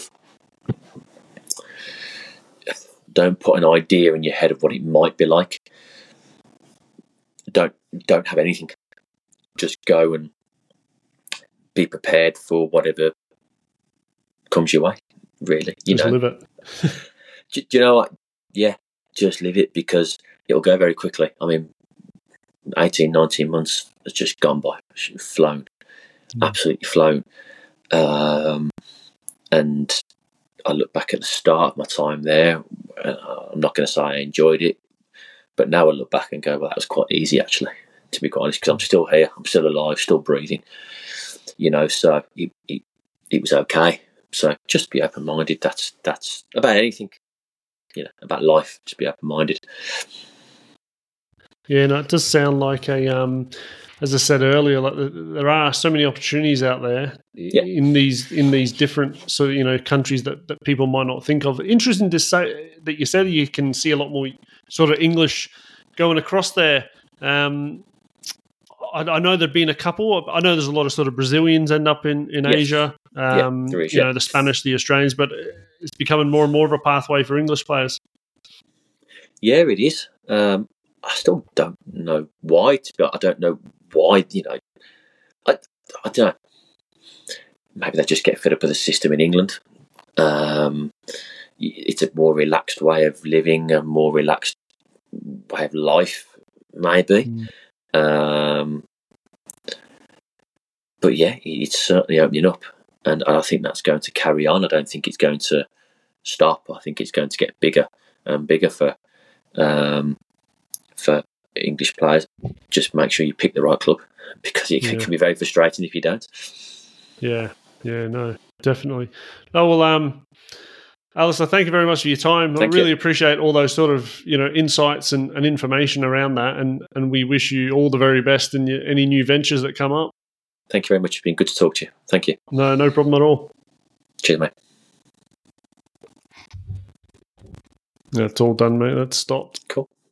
put an idea in your head of what it might be like. Don't have anything. Just go and be prepared for whatever comes your way. Really, just live it. Do you know what? Yeah, just live it, because it'll go very quickly. I mean, 18, 19 months has just gone by, flown, absolutely flown. And I look back at the start of my time there. I'm not going to say I enjoyed it, but now I look back and go, well, that was quite easy, actually, to be quite honest, because I'm still here, I'm still alive, still breathing. So it was okay. So just be open-minded. That's about anything. About life. Just be open-minded. Yeah, no, it does sound like as I said earlier, like there are so many opportunities out there in these different countries that people might not think of. Interesting to say that you said you can see a lot more sort of English going across there. I know there've been a couple. I know there's a lot of sort of Brazilians end up in Asia. There is, the Spanish, the Australians, but it's becoming more and more of a pathway for English players. Yeah, it is. I still don't know why. I don't know why. I don't know. Maybe they just get fed up with the system in England. It's a more relaxed way of living, a more relaxed way of life, maybe. But yeah, it's certainly opening up, and I think that's going to carry on. I don't think it's going to stop. I think it's going to get bigger and bigger for English players. Just make sure you pick the right club, because it can be very frustrating if you don't. Yeah, no, definitely. Oh, well, Alistair, thank you very much for your time. I really appreciate all those sort of insights and information around that, and we wish you all the very best in any new ventures that come up. Thank you very much. It's been good to talk to you. Thank you. No problem at all. Cheers, mate. That's all done, mate. That's stopped. Cool.